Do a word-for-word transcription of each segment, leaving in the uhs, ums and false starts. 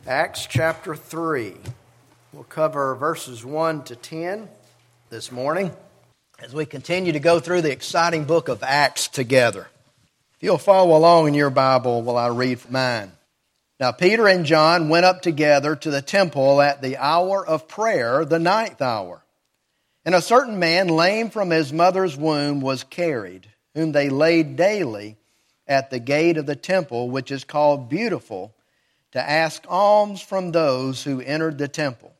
Acts chapter three. We'll cover verses one to ten this morning as we continue to go through the exciting book of Acts together. If you'll follow along in your Bible while I read from mine. Now Peter and John went up together to the temple at the hour of prayer, the ninth hour. And a certain man, lame from his mother's womb, was carried, whom they laid daily at the gate of the temple, which is called Beautiful, to ask alms from those who entered the temple.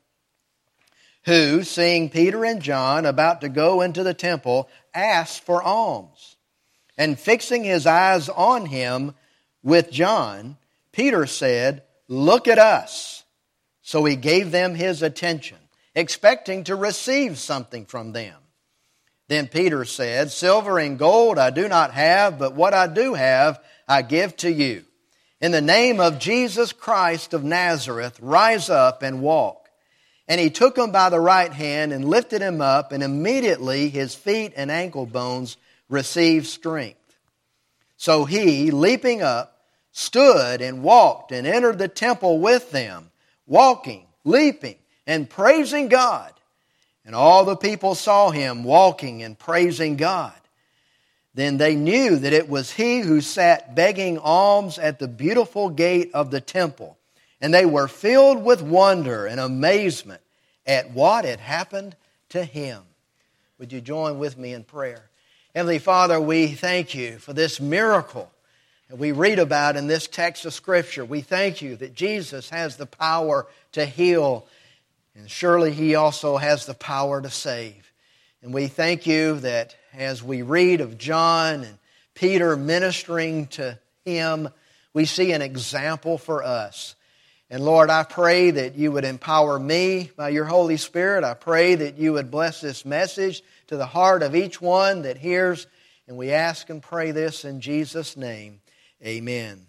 Who, seeing Peter and John about to go into the temple, asked for alms. And fixing his eyes on him with John, Peter said, "Look at us." So he gave them his attention, expecting to receive something from them. Then Peter said, "Silver and gold I do not have, but what I do have I give to you. In the name of Jesus Christ of Nazareth, rise up and walk." And he took him by the right hand and lifted him up, and immediately his feet and ankle bones received strength. So he, leaping up, stood and walked and entered the temple with them, walking, leaping, and praising God. And all the people saw him walking and praising God. Then they knew that it was he who sat begging alms at the beautiful gate of the temple. And they were filled with wonder and amazement at what had happened to him. Would you join with me in prayer? Heavenly Father, we thank you for this miracle that we read about in this text of Scripture. We thank you that Jesus has the power to heal, and surely he also has the power to save. And we thank you that as we read of John and Peter ministering to him, we see an example for us. And Lord, I pray that you would empower me by your Holy Spirit. I pray that you would bless this message to the heart of each one that hears. And we ask and pray this in Jesus' name. Amen.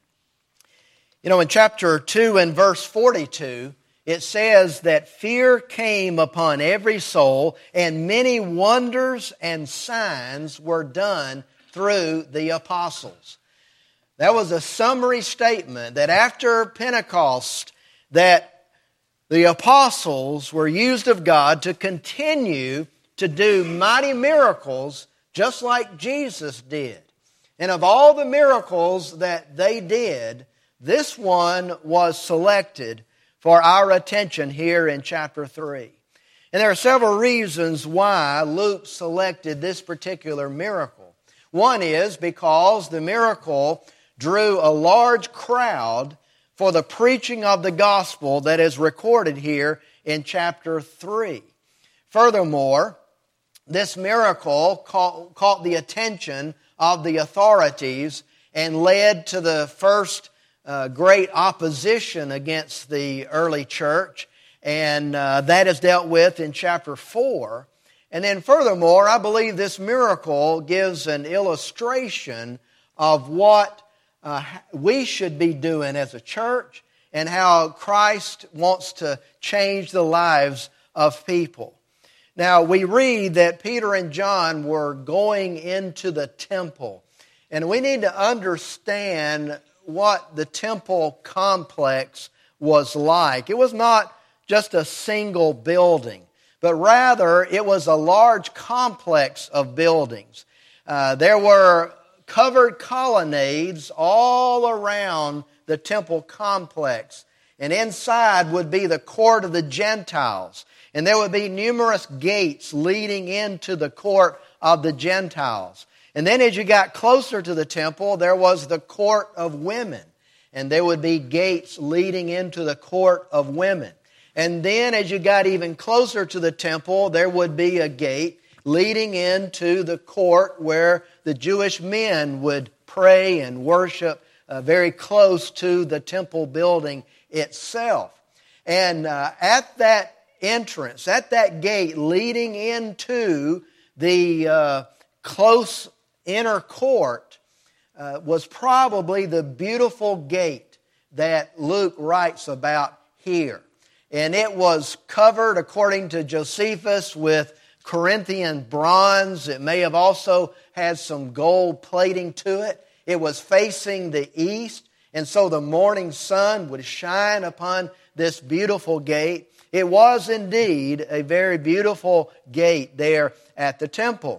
You know, in chapter two and verse forty-two, it says that fear came upon every soul, and many wonders and signs were done through the apostles. That was a summary statement that after Pentecost, that the apostles were used of God to continue to do mighty miracles just like Jesus did. And of all the miracles that they did, this one was selected for our attention here in chapter three. And there are several reasons why Luke selected this particular miracle. One is because the miracle drew a large crowd for the preaching of the gospel that is recorded here in chapter three. Furthermore, this miracle caught, caught the attention of the authorities and led to the first Uh, great opposition against the early church, and uh, that is dealt with in chapter four. And then furthermore, I believe this miracle gives an illustration of what uh, we should be doing as a church and how Christ wants to change the lives of people. Now, we read that Peter and John were going into the temple, and we need to understand what the temple complex was like. It was not just a single building, but rather it was a large complex of buildings. Uh, there were covered colonnades all around the temple complex, and inside would be the court of the Gentiles, and there would be numerous gates leading into the court of the Gentiles. And then as you got closer to the temple, there was the court of women. And there would be gates leading into the court of women. And then as you got even closer to the temple, there would be a gate leading into the court where the Jewish men would pray and worship uh, very close to the temple building itself. And uh, at that entrance, at that gate leading into the uh, close inner court uh, was probably the beautiful gate that Luke writes about here. And it was covered, according to Josephus, with Corinthian bronze. It may have also had some gold plating to it. It was facing the east, And so the morning sun would shine upon this beautiful gate. It was indeed a very beautiful gate there at the temple.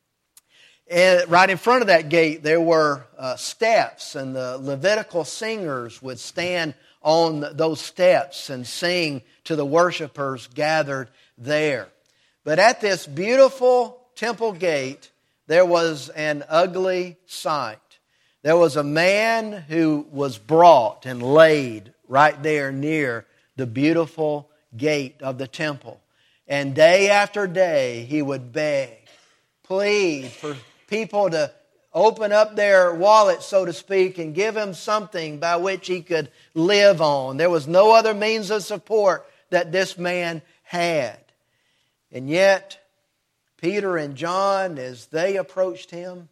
And right in front of that gate there were uh, steps, and the Levitical singers would stand on those steps and sing to the worshipers gathered there. But at this beautiful temple gate, there was an ugly sight. There was a man who was brought and laid right there near the beautiful gate of the temple. And day after day, he would beg, plead for people to open up their wallet, so to speak, and give him something by which he could live on. There was no other means of support that this man had. And yet, Peter and John, as they approached him,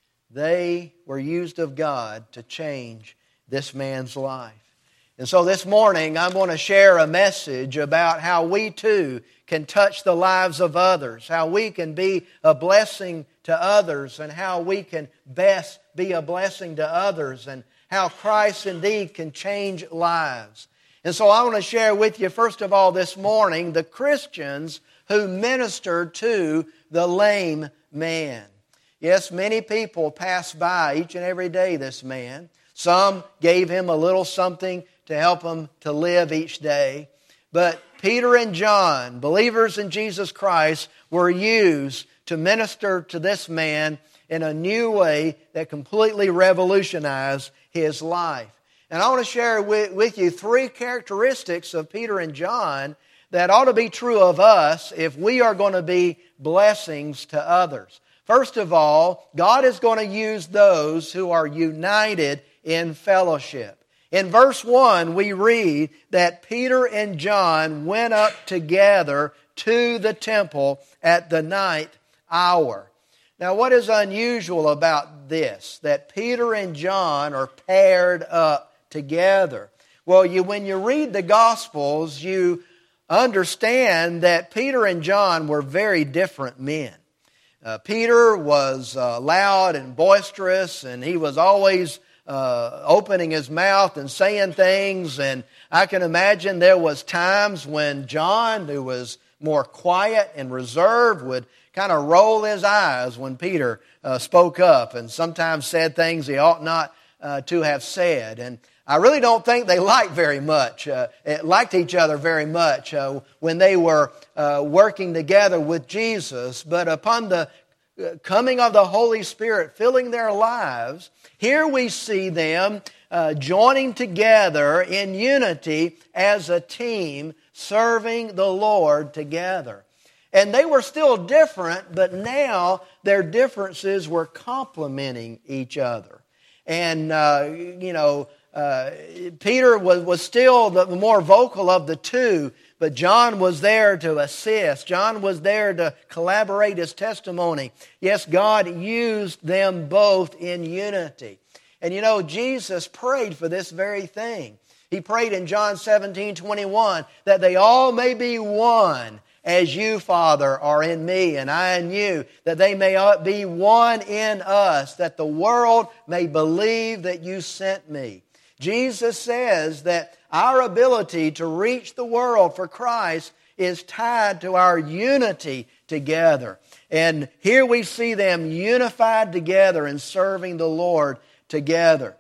they were used of God to change this man's life. And so this morning, I'm going to share a message about how we too can touch the lives of others, how we can be a blessing to others, and how we can best be a blessing to others, and how Christ indeed can change lives. And so I want to share with you, first of all, this morning, the Christians who ministered to the lame man. Yes, many people pass by each and every day this man. Some gave him a little something to help him to live each day. But Peter and John, believers in Jesus Christ, were used to minister to this man in a new way that completely revolutionized his life. And I want to share with, with you three characteristics of Peter and John that ought to be true of us if we are going to be blessings to others. First of all, God is going to use those who are united in fellowship. In verse one, we read that Peter and John went up together to the temple at the night hour. Now, what is unusual about this? That Peter and John are paired up together. Well, you, when you read the Gospels, you understand that Peter and John were very different men. Uh, Peter was uh, loud and boisterous, and he was always uh, opening his mouth and saying things. And I can imagine there was times when John, who was more quiet and reserved, would kind of roll his eyes when Peter uh, spoke up, and sometimes said things he ought not uh, to have said. And I really don't think they liked very much, uh, liked each other very much uh, when they were uh, working together with Jesus. But upon the coming of the Holy Spirit filling their lives, here we see them uh, joining together in unity as a team, serving the Lord together. And they were still different, but now their differences were complementing each other. And, uh, you know, Uh, Peter was, was still the more vocal of the two, but John was there to assist. John was there to collaborate his testimony. Yes, God used them both in unity. And you know, Jesus prayed for this very thing. He prayed in John seventeen twenty-one that they all may be one, as you, Father, are in me and I in you, that they may be one in us, that the world may believe that you sent me. Jesus says that our ability to reach the world for Christ is tied to our unity together. And here we see them unified together in serving the Lord together.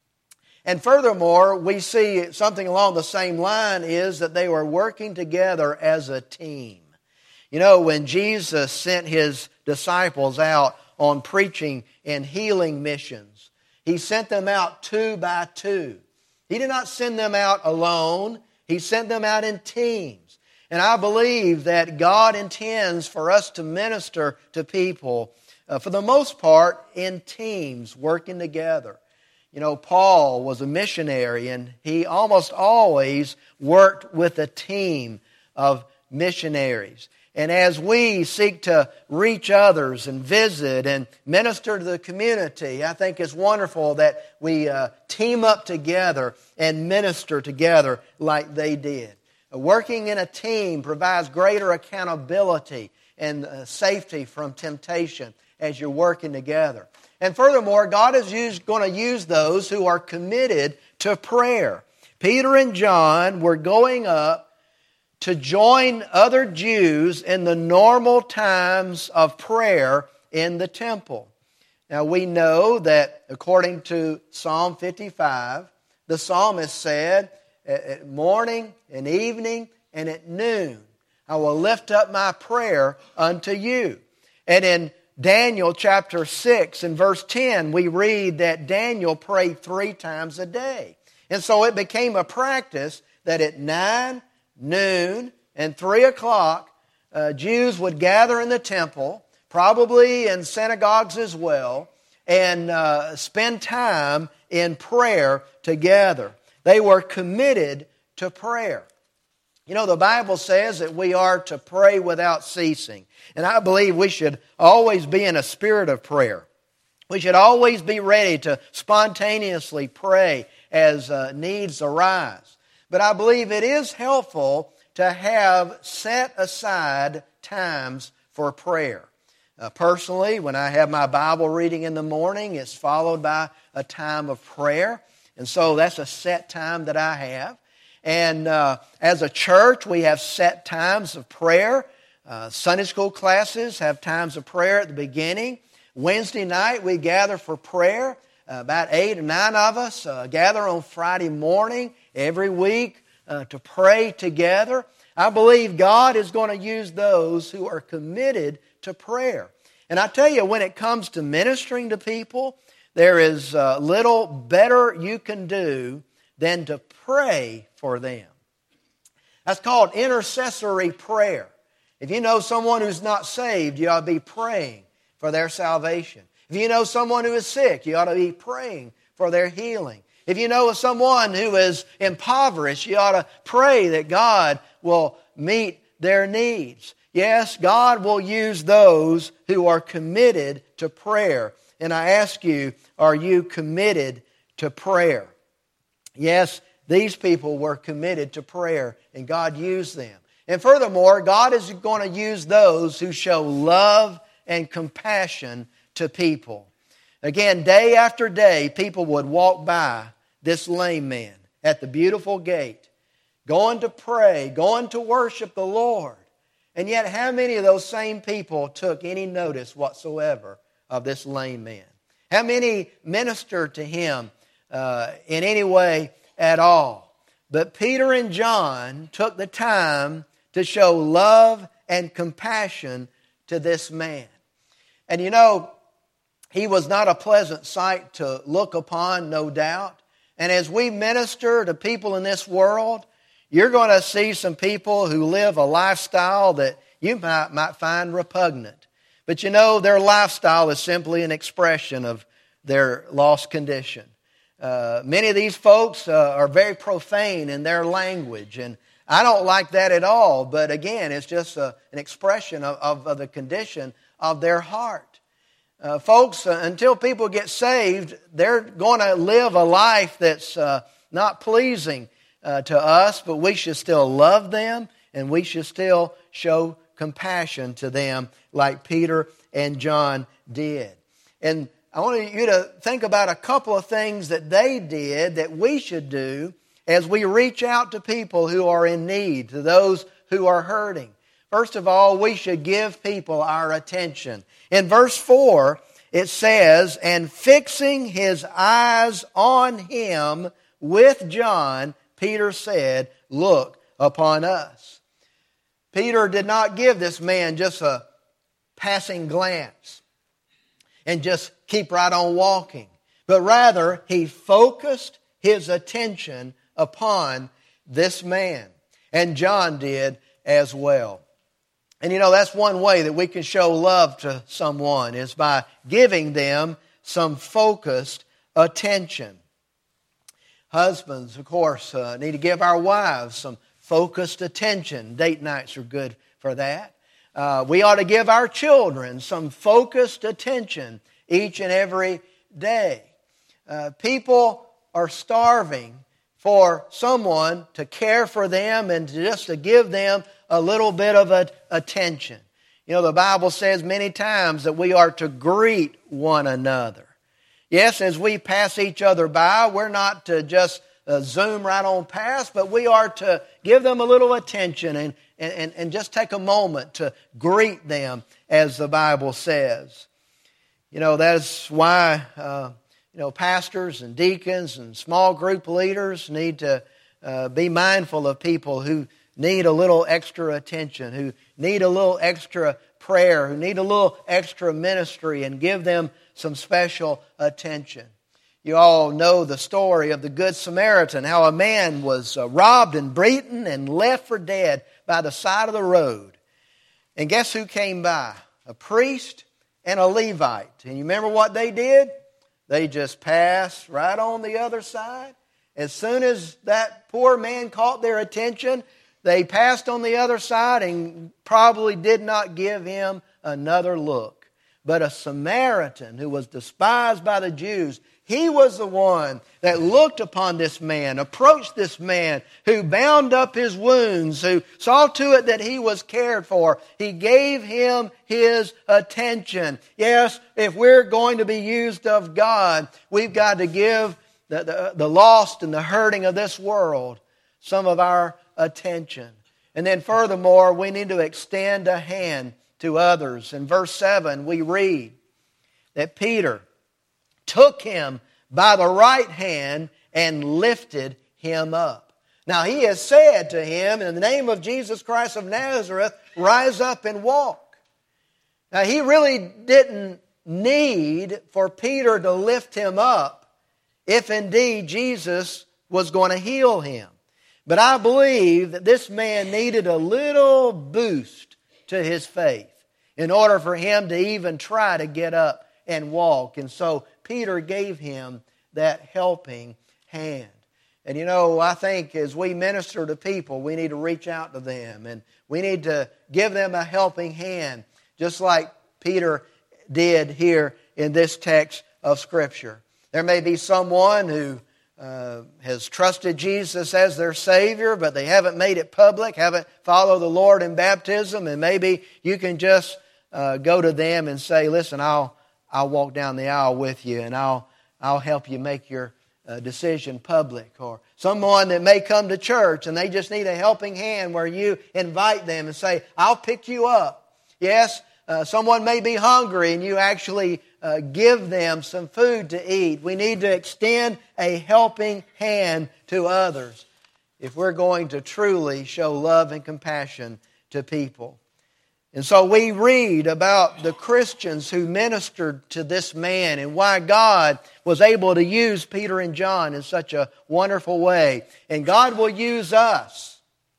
And furthermore, we see something along the same line is that they were working together as a team. You know, when Jesus sent His disciples out on preaching and healing missions, He sent them out two by two. He did not send them out alone. He sent them out in teams. And I believe that God intends for us to minister to people, uh, for the most part, in teams, working together. You know, Paul was a missionary, and he almost always worked with a team of missionaries. And as we seek to reach others and visit and minister to the community, I think it's wonderful that we uh, team up together and minister together like they did. Working in a team provides greater accountability and uh, safety from temptation as you're working together. And furthermore, God is used, going to use those who are committed to prayer. Peter and John were going up to join other Jews in the normal times of prayer in the temple. Now we know that according to Psalm fifty-five, the psalmist said, at morning and evening and at noon, I will lift up my prayer unto you. And in Daniel chapter six and verse ten, we read that Daniel prayed three times a day. And so it became a practice that at nine, noon, and three o'clock, uh, Jews would gather in the temple, probably in synagogues as well, and uh, spend time in prayer together. They were committed to prayer. You know, the Bible says that we are to pray without ceasing. And I believe we should always be in a spirit of prayer. We should always be ready to spontaneously pray as uh, needs arise. But I believe it is helpful to have set aside times for prayer. Uh, personally, when I have my Bible reading in the morning, it's followed by a time of prayer. And so that's a set time that I have. And uh, as a church, we have set times of prayer. Uh, Sunday school classes have times of prayer at the beginning. Wednesday night, we gather for prayer. Uh, about eight or nine of us uh, gather on Friday morning every week uh, to pray together. I believe God is going to use those who are committed to prayer. And I tell you, when it comes to ministering to people, there is uh, little better you can do than to pray for them. That's called intercessory prayer. If you know someone who's not saved, you ought to be praying for their salvation. If you know someone who is sick, you ought to be praying for their healing. If you know someone who is impoverished, you ought to pray that God will meet their needs. Yes, God will use those who are committed to prayer. And I ask you, are you committed to prayer? Yes, these people were committed to prayer, and God used them. And furthermore, God is going to use those who show love and compassion to people. Again, day after day, people would walk by this lame man at the beautiful gate, going to pray, going to worship the Lord. And yet, how many of those same people took any notice whatsoever of this lame man? How many ministered to him uh, in any way at all? But Peter and John took the time to show love and compassion to this man. And you know, he was not a pleasant sight to look upon, no doubt. And as we minister to people in this world, you're going to see some people who live a lifestyle that you might, might find repugnant. But you know, their lifestyle is simply an expression of their lost condition. Uh, many of these folks uh, are very profane in their language, and I don't like that at all. But again, it's just a, an expression of, of, of the condition of their heart. Uh, folks, uh, until people get saved, they're going to live a life that's uh, not pleasing uh, to us, but we should still love them, and we should still show compassion to them like Peter and John did. And I want you to think about a couple of things that they did that we should do as we reach out to people who are in need, to those who are hurting. First of all, we should give people our attention. In verse four, it says, "And fixing his eyes on him with John, Peter said, 'Look upon us.'" Peter did not give this man just a passing glance and just keep right on walking, but rather he focused his attention upon this man. And John did as well. And you know, that's one way that we can show love to someone, is by giving them some focused attention. Husbands, of course, uh, need to give our wives some focused attention. Date nights are good for that. Uh, we ought to give our children some focused attention each and every day. Uh, people are starving for someone to care for them and to just to give them a little bit of a, attention. You know, the Bible says many times that we are to greet one another. Yes, as we pass each other by, we're not to just uh, zoom right on past, but we are to give them a little attention and, and, and just take a moment to greet them, as the Bible says. You know, that's why, uh, you know, pastors and deacons and small group leaders need to uh, be mindful of people who need a little extra attention, who need a little extra prayer, who need a little extra ministry, and give them some special attention. You all know the story of the Good Samaritan, how a man was uh, robbed and beaten and left for dead by the side of the road. And guess who came by? A priest and a Levite. And you remember what they did? They just passed right on the other side. As soon as that poor man caught their attention, they passed on the other side and probably did not give him another look. But a Samaritan who was despised by the Jews, he was the one that looked upon this man, approached this man, who bound up his wounds, who saw to it that he was cared for. He gave him his attention. Yes, if we're going to be used of God, we've got to give the, the, the lost and the hurting of this world some of our attention. And then furthermore, we need to extend a hand to others. In verse seven, we read that Peter took him by the right hand and lifted him up. Now he has said to him, in the name of Jesus Christ of Nazareth, rise up and walk. Now he really didn't need for Peter to lift him up if indeed Jesus was going to heal him. But I believe that this man needed a little boost to his faith in order for him to even try to get up and walk. And so Peter gave him that helping hand. And you know, I think as we minister to people, we need to reach out to them and we need to give them a helping hand, just like Peter did here in this text of Scripture. There may be someone who uh, has trusted Jesus as their Savior, but they haven't made it public, haven't followed the Lord in baptism, and maybe you can just uh, go to them and say, listen, I'll I'll walk down the aisle with you and I'll I'll help you make your uh, decision public. Or someone that may come to church and they just need a helping hand where you invite them and say, I'll pick you up. Yes, uh, someone may be hungry and you actually uh, give them some food to eat. We need to extend a helping hand to others if we're going to truly show love and compassion to people. And so we read about the Christians who ministered to this man and why God was able to use Peter and John in such a wonderful way. And God will use us.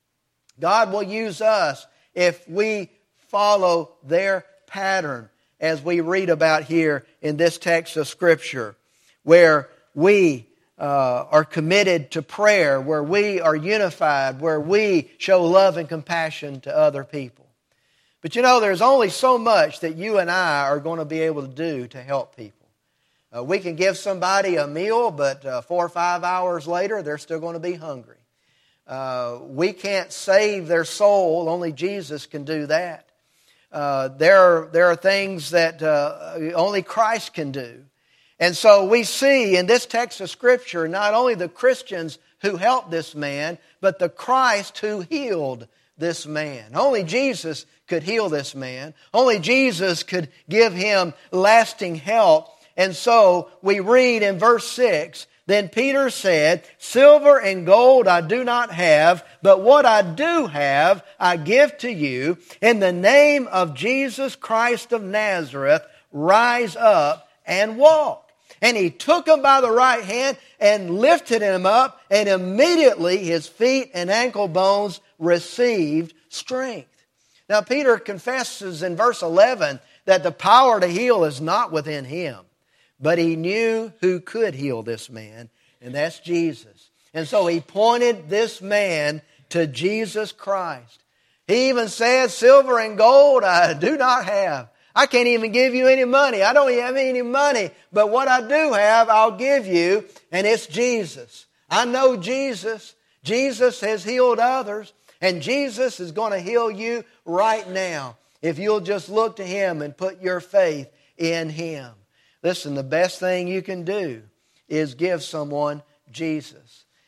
God will use us if we follow their pattern, as we read about here in this text of Scripture, where we uh, are committed to prayer, where we are unified, where we show love and compassion to other people. But you know, there's only so much that you and I are going to be able to do to help people. Uh, we can give somebody a meal, but uh, four or five hours later, they're still going to be hungry. Uh, we can't save their soul. Only Jesus can do that. Uh, there are, there are things that uh, only Christ can do. And so we see in this text of Scripture not only the Christians who helped this man, but the Christ who healed this man. Only Jesus could heal this man. Only Jesus could give him lasting help. And so we read in verse six, then Peter said, silver and gold I do not have, but what I do have I give to you. In the name of Jesus Christ of Nazareth, rise up and walk. And he took him by the right hand and lifted him up, and immediately his feet and ankle bones received strength. Now Peter confesses in verse eleven that the power to heal is not within him, but he knew who could heal this man, and that's Jesus. And so he pointed this man to Jesus Christ. He even said, silver and gold I do not have. I can't even give you any money. I don't even have any money. But what I do have, I'll give you, and it's Jesus. I know Jesus. Jesus has healed others, and Jesus is going to heal you right now if you'll just look to Him and put your faith in Him. Listen, the best thing you can do is give someone Jesus.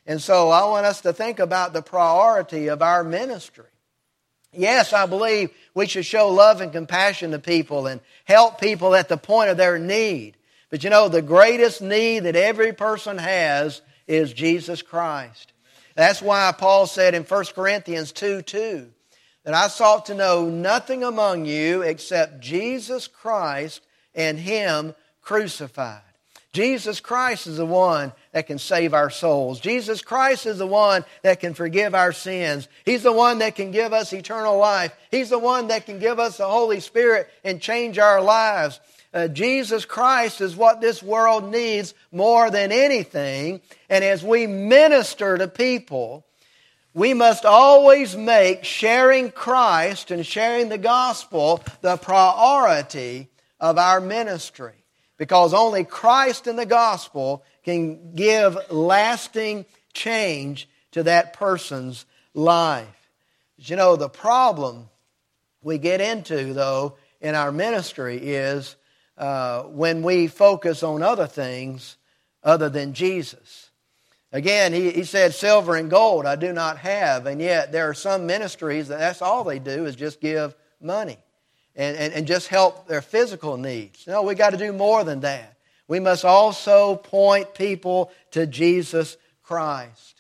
And so I want us to think about the priority of our ministry. Yes, I believe we should show love and compassion to people and help people at the point of their need. But you know, the greatest need that every person has is Jesus Christ. That's why Paul said in First Corinthians two two, that I sought to know nothing among you except Jesus Christ and Him crucified. Jesus Christ is the one that can save our souls. Jesus Christ is the one that can forgive our sins. He's the one that can give us eternal life. He's the one that can give us the Holy Spirit and change our lives. Uh, Jesus Christ is what this world needs more than anything. And as we minister to people, we must always make sharing Christ and sharing the gospel the priority of our ministry. Because only Christ and the gospel can give lasting change to that person's life. You know, the problem we get into, though, in our ministry is uh, when we focus on other things other than Jesus. Again, he, he said, silver and gold I do not have, and yet there are some ministries that that's all they do is just give money. And, and, and just help their physical needs. No, we've got to do more than that. We must also point people to Jesus Christ.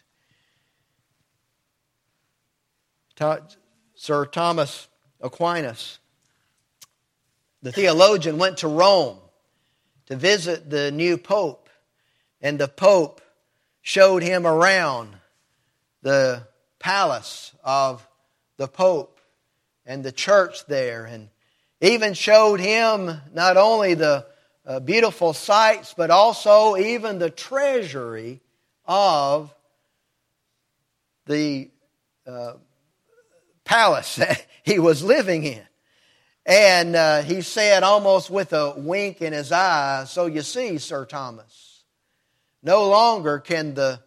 Sir Thomas Aquinas, the theologian, went to Rome to visit the new Pope. And the Pope showed him around the palace of the Pope and the church there, and even showed him not only the uh, beautiful sights, but also even the treasury of the uh, palace that he was living in. And uh, he said, almost with a wink in his eye, so you see, Sir Thomas, no longer can the,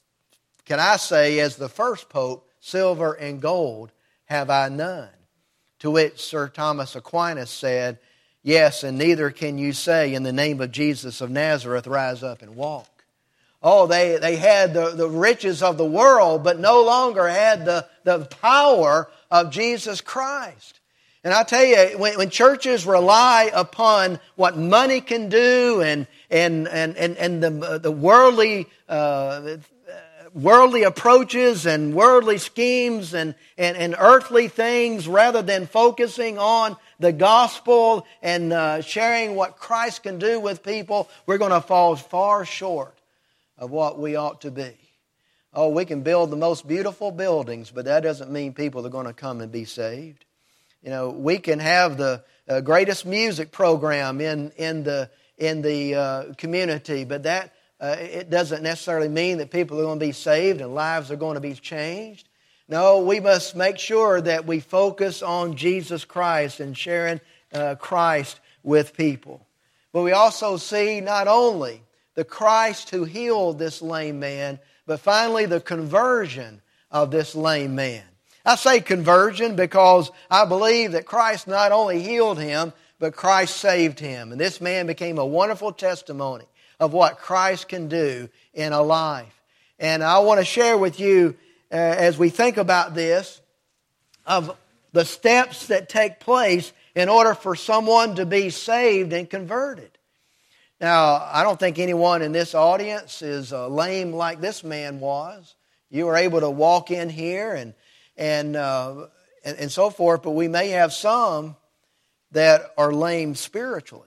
can I say, as the first Pope, silver and gold have I none. To which Sir Thomas Aquinas said, yes, and neither can you say, in the name of Jesus of Nazareth, rise up and walk. Oh, they, they had the, the riches of the world, but no longer had the, the power of Jesus Christ. And I tell you, when, when churches rely upon what money can do and, and, and, and, and the, the worldly uh, worldly approaches and worldly schemes and, and, and earthly things rather than focusing on the gospel and uh, sharing what Christ can do with people, we're going to fall far short of what we ought to be. Oh, we can build the most beautiful buildings, but that doesn't mean people are going to come and be saved. You know, we can have the uh, greatest music program in, in the, in the uh, community, but that Uh, it doesn't necessarily mean that people are going to be saved and lives are going to be changed. No, we must make sure that we focus on Jesus Christ and sharing uh, Christ with people. But we also see not only the Christ who healed this lame man, but finally the conversion of this lame man. I say conversion because I believe that Christ not only healed him, but Christ saved him. And this man became a wonderful testimony of what Christ can do in a life. And I want to share with you, uh, as we think about this, of the steps that take place in order for someone to be saved and converted. Now, I don't think anyone in this audience is uh, lame like this man was. You were able to walk in here and, and, uh, and, and so forth, but we may have some that are lame spiritually.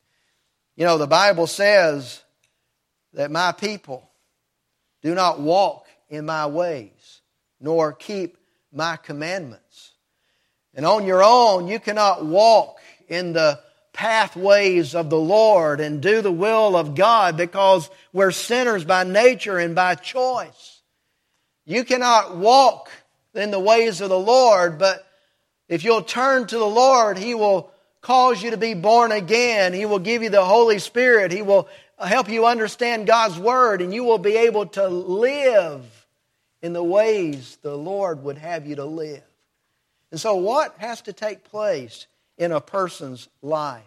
You know, the Bible says that my people do not walk in my ways, nor keep my commandments. And on your own, you cannot walk in the pathways of the Lord and do the will of God because we're sinners by nature and by choice. You cannot walk in the ways of the Lord, but if you'll turn to the Lord, He will cause you to be born again. He will give you the Holy Spirit. He will help you understand God's Word, and you will be able to live in the ways the Lord would have you to live. And so what has to take place in a person's life?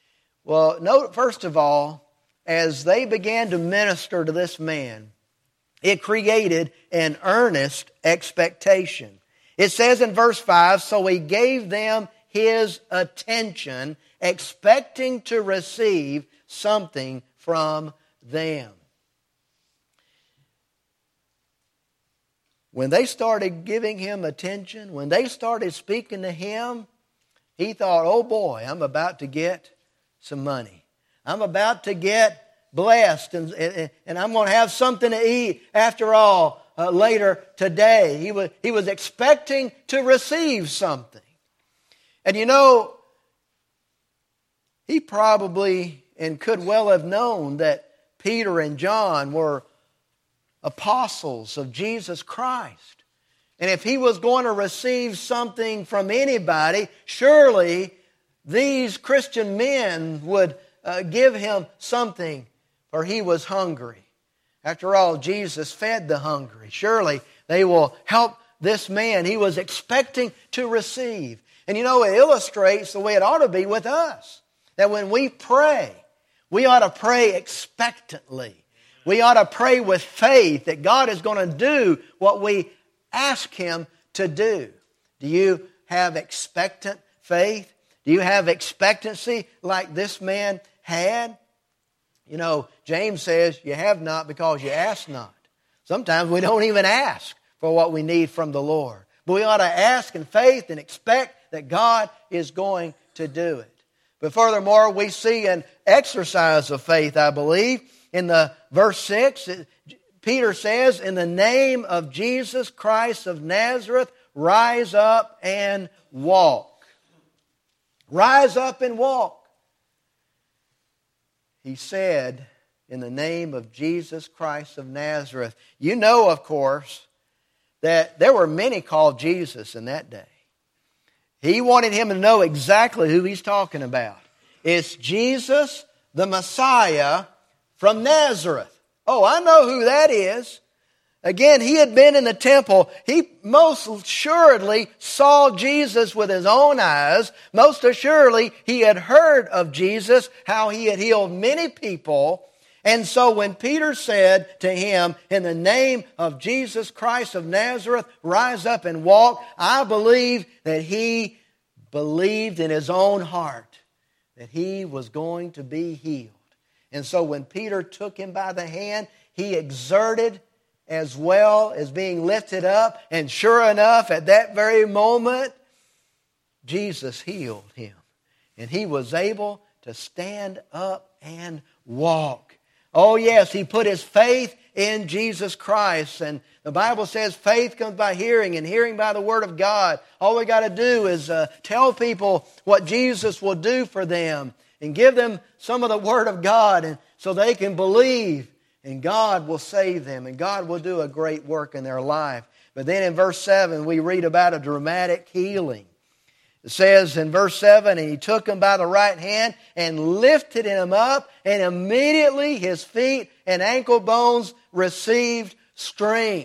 Well, note first of all, as they began to minister to this man, It created an earnest expectation. It says in verse five, so he gave them his attention, expecting to receive something from them. When they started giving him attention, when they started speaking to him, he thought, oh boy, I'm about to get some money. I'm about to get blessed, and, and, and I'm going to have something to eat after all uh, later today. He was, he was expecting to receive something. And you know, he probably and could well have known that Peter and John were apostles of Jesus Christ. And if he was going to receive something from anybody, surely these Christian men would uh, give him something, for he was hungry. After all, Jesus fed the hungry. Surely they will help this man. He was expecting to receive. And you know, it illustrates the way it ought to be with us. That when we pray, we ought to pray expectantly. We ought to pray with faith that God is going to do what we ask Him to do. Do you have expectant faith? Do you have expectancy like this man had? You know, James says, you have not because you ask not. Sometimes we don't even ask for what we need from the Lord. But we ought to ask in faith and expect that God is going to do it. But furthermore, we see an exercise of faith, I believe. In the verse six, Peter says, in the name of Jesus Christ of Nazareth, rise up and walk. Rise up and walk. He said, in the name of Jesus Christ of Nazareth. You know, of course, that there were many called Jesus in that day. He wanted him to know exactly who he's talking about. It's Jesus, the Messiah, from Nazareth. Oh, I know who that is. Again, he had been in the temple. He most assuredly saw Jesus with his own eyes. Most assuredly, he had heard of Jesus, how he had healed many people. And so when Peter said to him, in the name of Jesus Christ of Nazareth, rise up and walk, I believe that he believed in his own heart that he was going to be healed. And so when Peter took him by the hand, he exerted as well as being lifted up. And sure enough, at that very moment, Jesus healed him. And he was able to stand up and walk. Oh yes, he put his faith in Jesus Christ. And the Bible says faith comes by hearing, and hearing by the Word of God. All we got to do is uh, tell people what Jesus will do for them and give them some of the Word of God, and so they can believe, and God will save them, and God will do a great work in their life. But then in verse seven, we read about a dramatic healing. It says in verse seven, and he took him by the right hand and lifted him up, and immediately his feet and ankle bones received strength.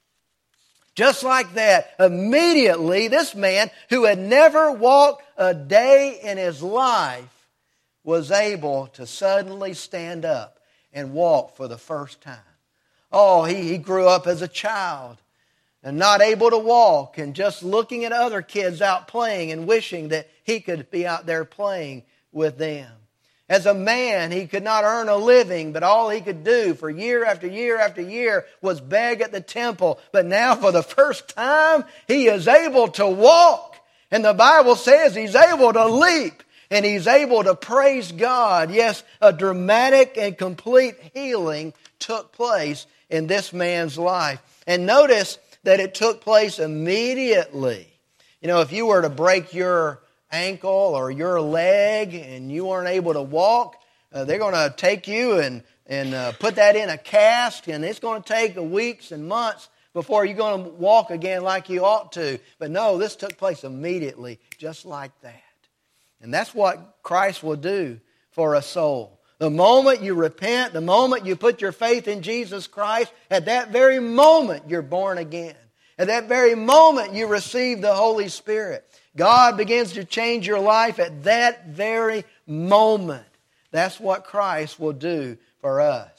Just like that, immediately this man who had never walked a day in his life was able to suddenly stand up and walk for the first time. Oh, he, he grew up as a child and not able to walk, and just looking at other kids out playing and wishing that he could be out there playing with them. As a man, he could not earn a living, but all he could do for year after year after year was beg at the temple. But now for the first time, he is able to walk. And the Bible says he's able to leap, and he's able to praise God. Yes, a dramatic and complete healing took place in this man's life. And notice that it took place immediately. You know, if you were to break your ankle or your leg and you weren't able to walk, uh, they're going to take you and, and uh, put that in a cast, and it's going to take weeks and months before you're going to walk again like you ought to. But no, this took place immediately, just like that. And that's what Christ will do for a soul. The moment you repent, the moment you put your faith in Jesus Christ, at that very moment you're born again. At that very moment you receive the Holy Spirit. God begins to change your life at that very moment. That's what Christ will do for us.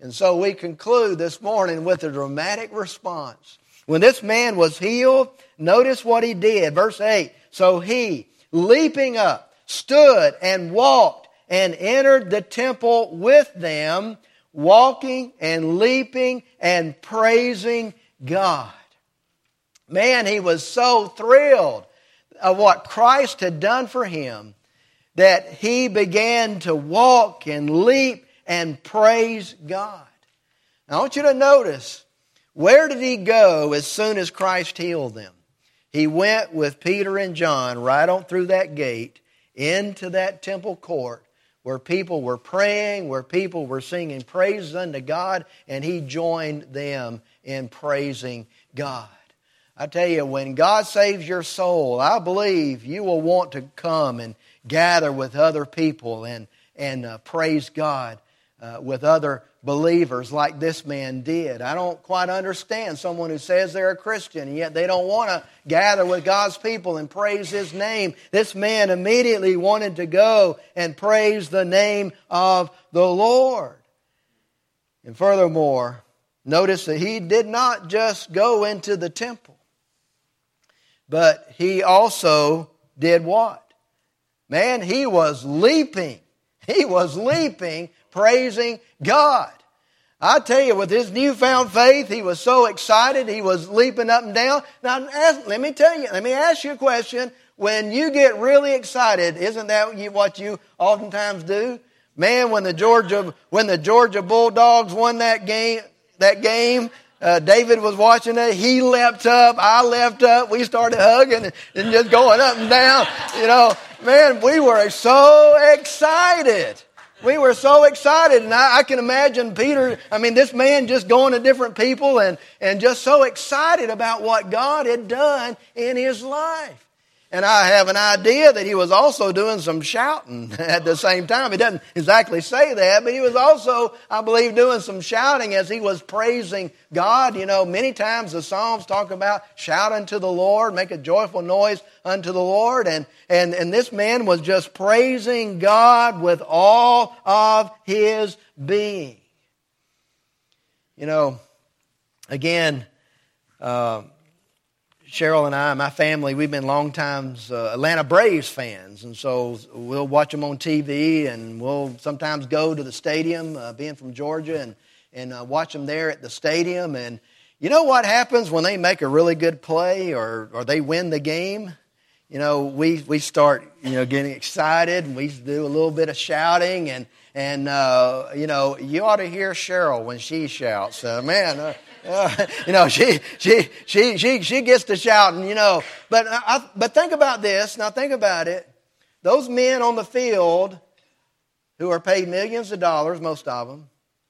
And so we conclude this morning with a dramatic response. When this man was healed, notice what he did. Verse eight, so he, leaping up, stood and walked and entered the temple with them, walking and leaping and praising God. Man, he was so thrilled of what Christ had done for him that he began to walk and leap and praise God. Now, I want you to notice, where did he go as soon as Christ healed them? He went with Peter and John right on through that gate into that temple court where people were praying, where people were singing praises unto God, and he joined them in praising God. I tell you, when God saves your soul, I believe you will want to come and gather with other people and, and uh, praise God uh, with other believers like this man did. I don't quite understand someone who says they're a Christian and yet they don't want to gather with God's people and praise His name. This man immediately wanted to go and praise the name of the Lord. And furthermore, notice that he did not just go into the temple, but he also did what? Man, he was leaping. He was leaping, praising God. I tell you, with his newfound faith, he was so excited, he was leaping up and down. Now, ask, let me tell you, let me ask you a question. When you get really excited, isn't that what you oftentimes do? Man, when the Georgia when the Georgia Bulldogs won that game, that game, uh, David was watching it. He leapt up, I leapt up. We started hugging and, and just going up and down. You know, man, we were so excited. We were so excited, and I, I can imagine Peter, I mean, this man just going to different people and, and just so excited about what God had done in his life. And I have an idea that he was also doing some shouting at the same time. He doesn't exactly say that, but he was also, I believe, doing some shouting as he was praising God. You know, many times the Psalms talk about shouting to the Lord, make a joyful noise unto the Lord. And, and, and this man was just praising God with all of his being. You know, again, uh, Cheryl and I, my family, we've been long times uh, Atlanta Braves fans, and so we'll watch them on T V, and we'll sometimes go to the stadium, uh, being from Georgia, and and uh, watch them there at the stadium. And you know what happens when they make a really good play or or they win the game? You know, we we start you know getting excited, and we do a little bit of shouting, and and uh, you know you ought to hear Cheryl when she shouts, uh, man. Uh, Uh, you know, she she she she she gets to shouting, you know. But I, but think about this. Now think about it. Those men on the field who are paid millions of dollars, most of them,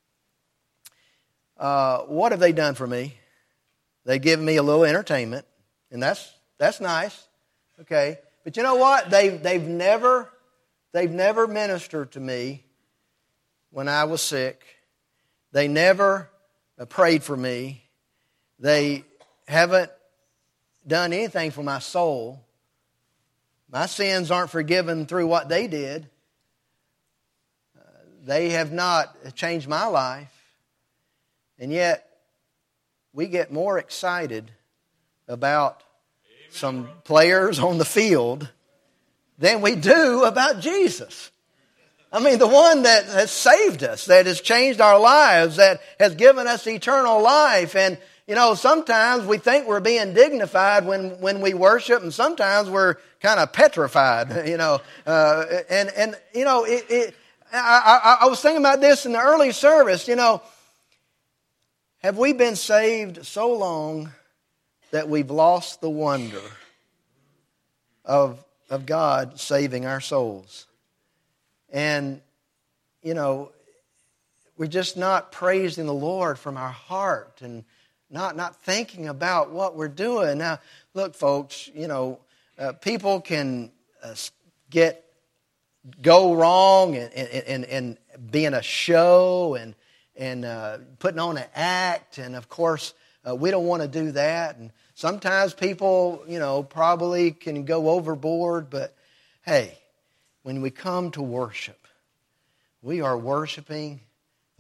uh, what have they done for me? They give me a little entertainment, and that's that's nice, okay. But you know what? They've they've never they've never ministered to me when I was sick. They never prayed for me. They haven't done anything for my soul. My sins aren't forgiven through what they did. Uh, they have not changed my life. And yet, we get more excited about Amen. Some players on the field than we do about Jesus. I mean, the one that has saved us, that has changed our lives, that has given us eternal life. And, you know, sometimes we think we're being dignified when, when we worship, and sometimes we're kind of petrified, you know. Uh, and, and, you know, it, it, I, I, I was thinking about this in the early service, you know. Have we been saved so long that we've lost the wonder of, of God saving our souls? And, you know, we're just not praising the Lord from our heart and not, not thinking about what we're doing. Now, look, folks, you know, uh, people can uh, get, go wrong and, and, and being a show and, and uh, putting on an act. And, of course, uh, we don't want to do that. And sometimes people, you know, probably can go overboard. But, hey, when we come to worship, we are worshiping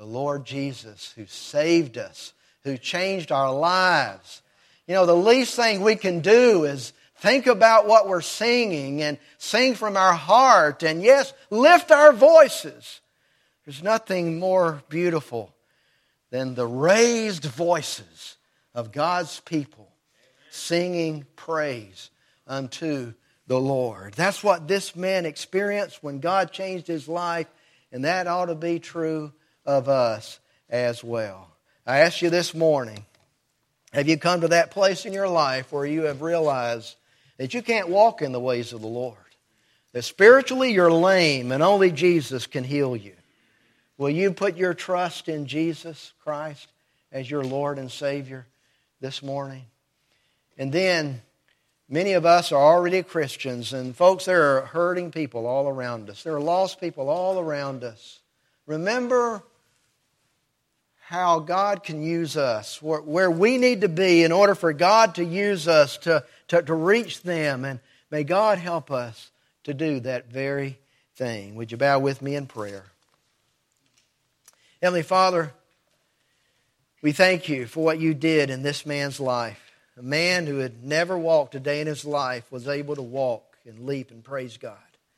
the Lord Jesus, who saved us, who changed our lives. You know, the least thing we can do is think about what we're singing and sing from our heart and, yes, lift our voices. There's nothing more beautiful than the raised voices of God's people singing praise unto the Lord. That's what this man experienced when God changed his life, and that ought to be true of us as well. I ask you this morning, have you come to that place in your life where you have realized that you can't walk in the ways of the Lord? That spiritually you're lame and only Jesus can heal you. Will you put your trust in Jesus Christ as your Lord and Savior this morning? And then, many of us are already Christians, and folks, there are hurting people all around us. There are lost people all around us. Remember how God can use us, where, where we need to be in order for God to use us to, to, to reach them. And may God help us to do that very thing. Would you bow with me in prayer? Heavenly Father, we thank you for what you did in this man's life. A man who had never walked a day in his life was able to walk and leap and praise God.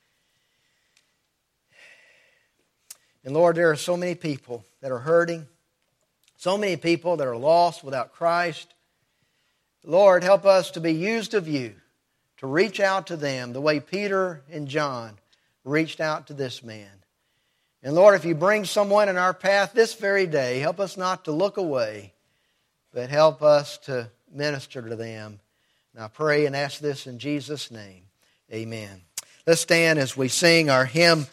And Lord, there are so many people that are hurting, so many people that are lost without Christ. Lord, help us to be used of you to reach out to them the way Peter and John reached out to this man. And Lord, if you bring someone in our path this very day, help us not to look away, but help us to minister to them. And I pray and ask this in Jesus' name. Amen. Let's stand as we sing our hymn.